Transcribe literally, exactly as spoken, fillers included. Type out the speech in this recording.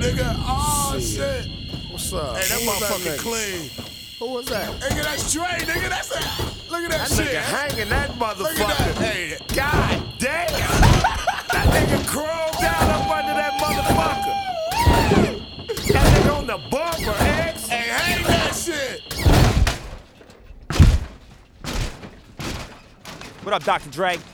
nigga. Oh, shit. shit. What's up? Hey, that Who was motherfucker that nigga? clean. Who was that? Nigga, that's Dre, nigga. That's a, look at that, That shit. nigga hanging that motherfucker. Look at that. Hey, God damn! That nigga crawled down up under that motherfucker. That nigga on the bumper, X. hey, hang that shit. What up, Doctor Dre?